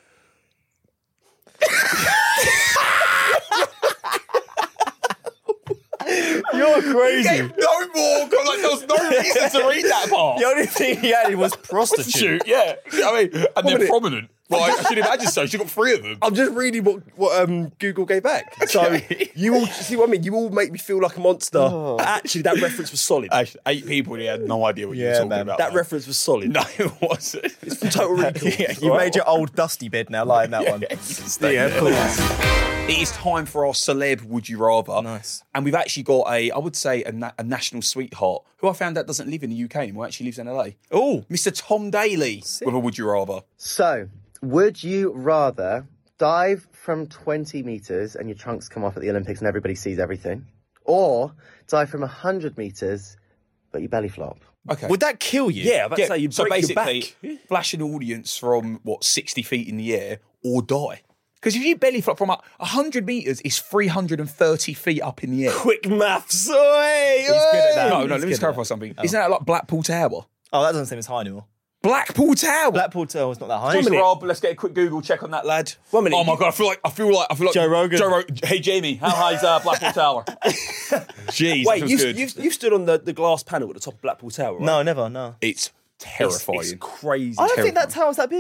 You're crazy. No more. 'Cause, like, there was no reason to read that part. The only thing he added was prostitute. Shoot, yeah. I mean, and they're minute. prominent. Right, I should imagine so. She got three of them. I'm just reading what, what um, Google gave back. So Okay. you all see what I mean? You all make me feel like a monster. Actually, that reference was solid. Actually, eight people here had no idea what you were Yeah, talking man. about. that man. reference was solid. No, it wasn't. It's from Total Recall. Yeah, you made your old dusty bed now, lying that one. You can stay Yeah, there. of course. It is time for our celeb Would You Rather. Nice. And we've actually got a, I would say, a, na- a national sweetheart who I found out doesn't live in the U K anymore, actually lives in L A. Oh, Mister Tom Daly with a Would You Rather. So, would you rather dive from twenty metres and your trunks come off at the Olympics and everybody sees everything, or dive from one hundred metres but you belly flop? Okay. would that kill you? Yeah, I'm about to say, you'd so break your basically, back. flash an audience from, what, sixty feet in the air or die. Because if you belly flop from a one hundred metres is three hundred thirty feet up in the air. Quick maths. Oi, He's good at that. No, no, He's let me good just at clarify that. something. Isn't that like Blackpool Tower? Oh, that doesn't seem as high anymore. Blackpool Tower. Blackpool Tower was not that high. Mister Rob, let's get a quick Google check on that lad. One minute. Oh my god, I feel like I feel like I feel like Joe Rogan. Joe Rogan. Hey Jamie, how high is uh, Blackpool Tower? Jeez, that Wait, feels you, good. you've, you've stood on the, the glass panel at the top of Blackpool Tower, right? No, never, no. It's It's, terrifying. it's crazy. I don't think terrifying. that tower's that big.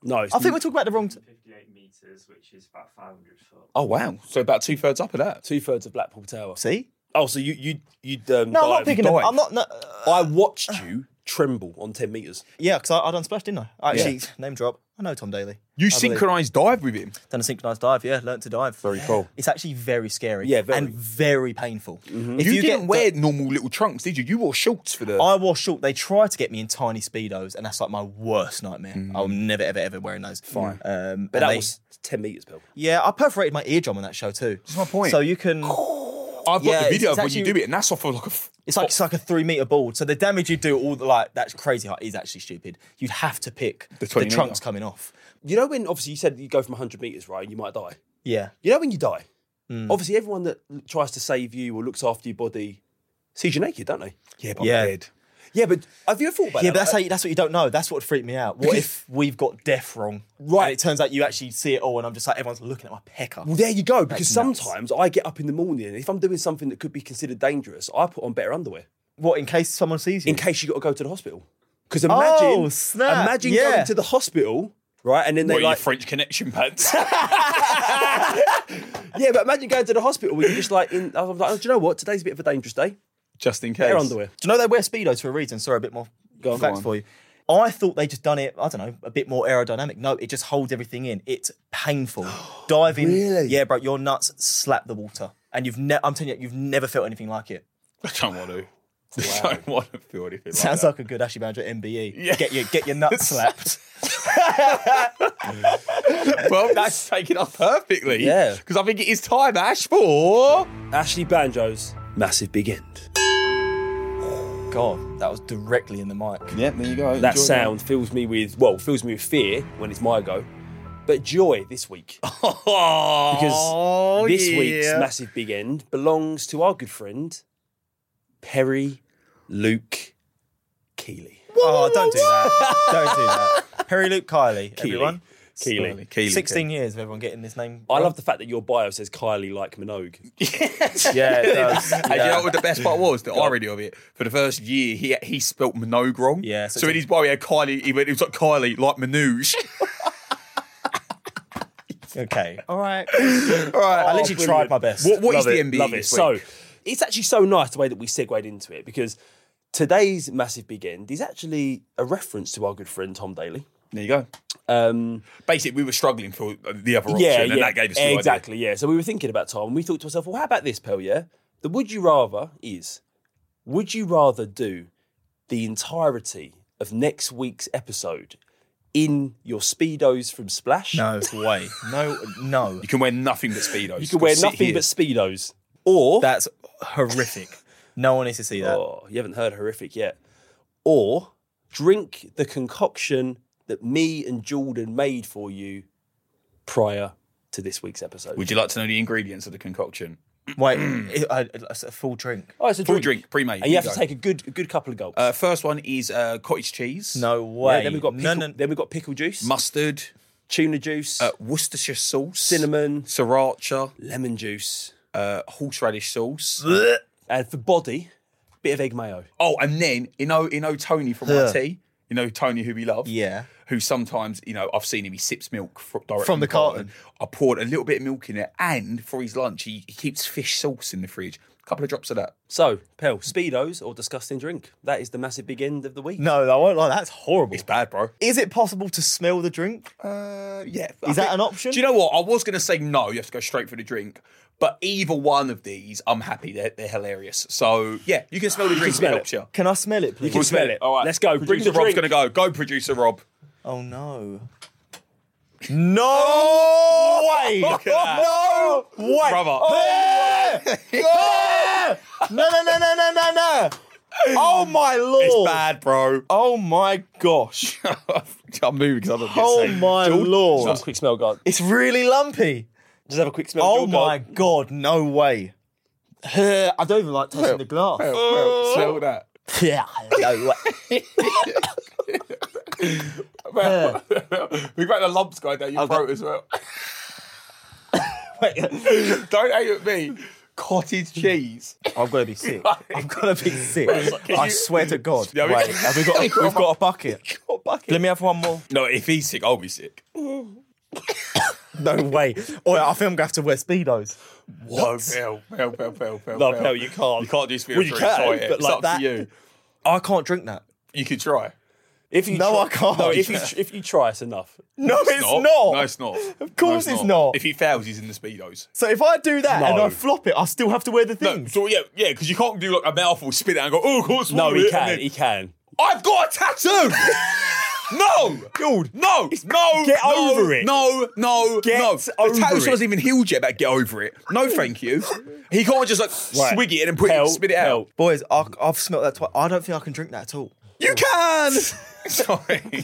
No, it's I think we're talking about the wrong. T- fifty-eight metres, which is about five hundred foot. Oh wow! So about two thirds up of that. two thirds of Blackpool Tower. See? Oh, so you you you'd um, No, I'm not dive- picking. Them, dive. I'm not. No, uh, I watched you tremble on ten metres. yeah, because I, I done splash, didn't I? I actually name drop. I know Tom Daly. You I believe. synchronised dive with him. Done a synchronized dive. Yeah, learnt to dive. Very cool. It's actually very scary. Yeah, very. and very painful. If You, you, didn't get wear normal little trunks, did you? You wore shorts for the. I wore short. They try to get me in tiny speedos, and that's like my worst nightmare. I'm never, ever, ever wearing those. Fine. Um, But and that they- was ten metres, Bill. yeah. I perforated my eardrum on that show too. That's my point. So you can. I've got yeah, the video it's of when you actually- do it, and that's off of like a. f- It's like it's like a three meter board. So the damage you do, all the like that's crazy height is actually stupid. You'd have to pick The the, twenty trunks metre. coming off. You know when obviously you said you go from one hundred metres, right, and you might die. Yeah. You know when you die, Mm. obviously everyone that tries to save you or looks after your body sees you naked, don't they? Yeah, but Yeah. I'm dead. Yeah, but have you ever thought about Yeah, that? but that's how Like, you, that's what you don't know. That's what would freak me out. What if we've got death wrong? Right. And it turns out you actually see it all, and I'm just like everyone's looking at my pecker. Well, there you go. Because That's nuts. sometimes I get up in the morning, and if I'm doing something that could be considered dangerous, I put on better underwear What in case someone sees you? in case you got to go to the hospital. Because imagine, Oh, snap. imagine Yeah. going to the hospital, right, and then they What, your like, French Connection pants? yeah, but imagine going to the hospital where you're just like, in, I was like, oh, do you know what? Today's a bit of a dangerous day. Just in case. Better underwear. Do you know they wear speedos for a reason? Sorry, a bit more Go on, facts go on. for you. I thought they just done it, I don't know, a bit more aerodynamic. No, it just holds everything in. It's painful. Diving, Really? yeah, bro, your nuts slap the water. And you've never, I'm telling you, you've never felt anything like it. I don't want to. I don't want to feel anything Sounds like like a good Ashley Manager at M B E. Yeah. Get your get your nuts slapped. that. Well, that's taken up perfectly. Yeah. Because I think it is time, Ash, for. Ashley Banjo's Massive Big End. God, that was directly in the mic. Yeah, there you go. That Enjoy sound fills me with, well, fills me with fear when it's my go, but joy this week. Oh, Because this yeah. week's Massive Big End belongs to our good friend, Perry Luke Keeley. Oh, don't do that. Don't do that. Perry Luke Kylie, everyone. Keeley. Keeley. sixteen years of everyone getting this name. I wrong. love the fact that your bio says Kylie like Minogue. Yeah, it does. And you Yeah. know what the best part was? The irony of it. For the first year, he he spelt Minogue wrong. Yeah, so So, it's in a- his bio, he had Kylie. He went, it was like Kylie, like Manouche. Okay. All right. All right. I literally brilliant. tried my best. What, what is Love the it, M B E love it. this So week? it's actually so nice the way that we segued into it because today's Massive Big End is actually a reference to our good friend Tom Daly. There you go. Um, Basically, we were struggling for the other option, yeah, and yeah, that gave us the exactly. Yeah, so we were thinking about Tom, and we thought to ourselves, well, how about this, Pell? Yeah, the would you rather is, would you rather do the entirety of next week's episode in your speedos from Splash? No way. No, no. You can wear nothing but Speedos. you can wear Sit nothing here. but speedos, or That's horrific. No one needs to see that. oh, you haven't heard horrific yet, or drink the concoction that me and Jordan made for you prior to this week's episode. Would you like to know the ingredients of the concoction? Wait, it, I, it's a full drink. Oh, it's a Full drink, drink, pre-made. and you have Here to go. take a good, a good couple of gulps. Uh, first one is uh, cottage cheese. No Yeah, way. then we've got pickle, no, no. then we've got pickle juice, Mustard. tuna juice, Uh, Worcestershire sauce. cinnamon, Sriracha. lemon juice, Uh, horseradish sauce. and for body, bit of egg mayo. Oh, and then, you know, you know Tony from Huh. I T? You know Tony who we love? Yeah. Who sometimes, you know, I've seen him, he sips milk fr- directly From the carton. I poured a little bit of milk in it, and for his lunch, he, he keeps fish sauce in the fridge. A couple of drops of that. So, Pell, Speedos or disgusting drink? That is the Massive Big End of the week. No, I won't lie. That's horrible. It's bad, bro. Is it possible to smell the drink? Uh, yeah. Is that an option? Do you know what? I was going to say no, you have to go straight for the drink. But either one of these, I'm happy. They're, they're hilarious. So, yeah, you can smell the drink if it smell helps it. you. Can I smell it, please? You can smell it. All right. Let's go. Bring Producer the Rob's drink. going to go. Go, producer Rob. Oh no. No way! Look at that. No way! Brother. No, no, no, no, no, no, no! Oh my lord! It's bad, bro. Oh my gosh! I'm moving because I don't get Oh sick. my Just have lord! a quick smell, guard. It's really lumpy. Just have a quick smell. Oh Jordan, go my on. god! No way! I don't even like touching the glass. Well, smell that. Yeah, no way. We've got the lumps going down your throat as well. Wait. Don't aim at me. cottage cheese. I've got to be sick. I've got to be sick. I swear to God. Yeah, we- Wait, have we got? We've got a bucket. Let me have one more. No, if he's sick, I'll be sick. No way. Oh, I think I'm gonna have to wear speedos. What? No, Pel, Pel, Pel, Pel, Pel. No, Pel, you can't. You can't do speedos. Well, you for can, excited. but It's like up that- to you. I can't drink that. You could try. If you No, try, I can't. No, if you if you try, it's enough. No, it's, It's not. No, it's not. Of course No, it's not. If he fails, he's in the speedos. So if I do that and No. I flop it, I still have to wear the No, thing. so yeah, yeah, because you can't do like a mouthful, spit it out and go, oh, God, No, swallow he it," can. and then- He can. I've got a tattoo. No, Dude, no, no. Get no, over it. No, no, Get no. over The tattoo it. hasn't even healed yet. About get over it. No, thank you. He can't just like Right. swig it and then put Pel, it, spit it out. Pel. boys, I, I've smelt that twice. I don't think I can drink that at all. You can. Sorry.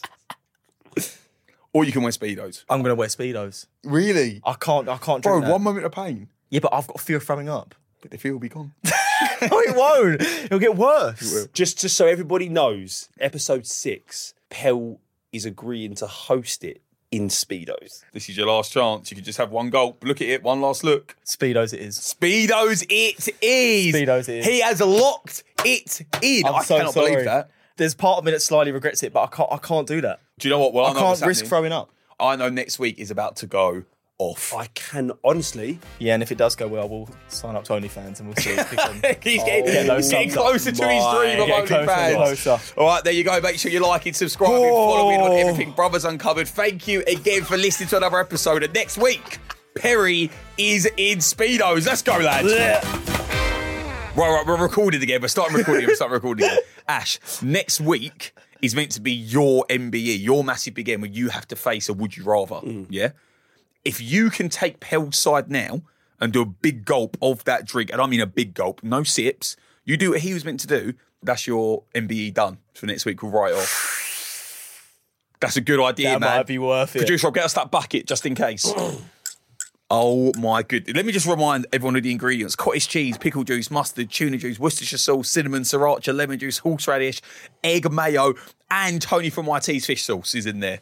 Or you can wear speedos. I'm gonna wear speedos. Really, I can't. I can't bro? drink that. One moment of pain, Yeah, but I've got fear of throwing up. but the feel will be gone. No, it won't. It'll get worse. Just just so everybody knows, episode six, Pel is agreeing to host it in speedos. This is your last chance. You can just have one gulp. Look at it. One last look. Speedos, it is. Speedos, it is. Speedos it is. He has locked it in. I'm I so cannot sorry. believe that. There's part of me that slightly regrets it, but I can't. I can't do that. Do you know what? Well, I, I know can't what's risk happening. throwing up. I know next week is about to go off. I can honestly. Yeah, and if it does go well, we'll sign up to OnlyFans and we'll see. If we can. He's getting, Get those he's getting subs up. closer to his dream of Get closer and OnlyFans. closer. All right, there you go. Make sure you like it, subscribing, Oh. following on everything Brothers Uncovered. Thank you again for listening to another episode. And next week, Perry is in Speedos. Let's go, lads. Right, right, we're recording again. We're starting recording. We're starting recording again. Ash, next week is meant to be your M B E, your massive big game where you have to face a would you rather. Yeah? If you can take Pel's side now and do a big gulp of that drink, and I mean a big gulp, no sips, you do what he was meant to do, that's your M B E done for next week. We'll write it off. That's a good idea, That man. might be worth it. Producer, I'll get us that bucket just in case. Oh my goodness. Let me just remind everyone of the ingredients. Cottage cheese, pickle juice, mustard, tuna juice, Worcestershire sauce, cinnamon, sriracha, lemon juice, horseradish, egg mayo, and Tony from Y T's fish sauce is in there.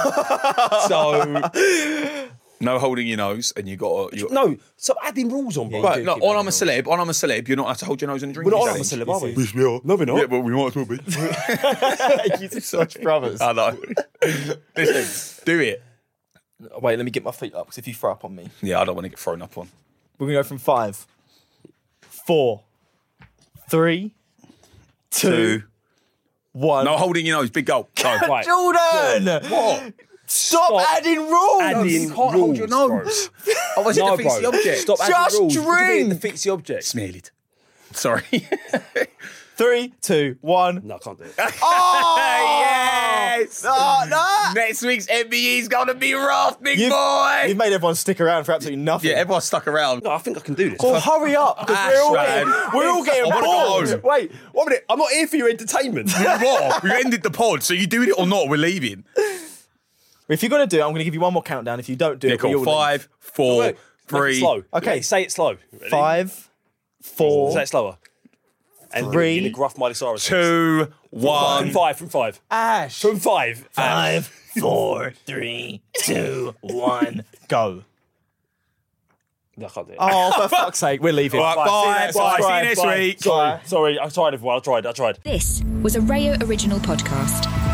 So, no holding your nose, and you got to... No, stop adding rules on, bro. Yeah, Right, do no, keep on that I'm a celeb, on I'm a celeb, you're not allowed to hold your nose in a drink. We're not on a celeb, are we? Yes, we are. No, we're not. Yeah, but we might as well be. You're such brothers. I know. Listen, do it. Wait, let me get my feet up because if you throw up on me, Yeah, I don't want to get thrown up on. we're gonna go from five, four, three, two, Two. one. No holding your nose, big gulp. Go. Right. Jordan, What? stop, Stop adding rules. adding You can't hold your rules, nose. Oh, was it No, defeats bro. the object? Stop adding Just rules. What do you mean drink. it defeats the object. Smell it. Sorry. Three, two, one. No, I can't do it. Oh yes! no, no. Next week's M B E's going to be rough, big You've, boy! you've made everyone stick around for absolutely nothing. Yeah, everyone's stuck around. No, I think I can do this. Well, hurry up because Ash, we're all man. getting, we're all getting I wanna go bored. home. Wait, one minute. I'm not here for your entertainment. What? We ended the pod, so you doing it or not, we're leaving. If you're gonna do it, I'm gonna give you one more countdown. If you don't do Yeah, it, we cool. all Five, four, Wait, make it three. slow. Okay. Okay, say it slow. Ready? leave. Five, four, Say it slower. And Three, in a gruff Miley Cyrus. Two, From one. five, from five. Ash. From five. Five, four, three, two, one, go. No, I can't do it. Oh, for fuck's sake, we're leaving. All right, bye. see you next- Bye. See you bye, next bye. week. Sorry, sorry, I tried everyone. I tried, I tried. This was a Rayo Original podcast.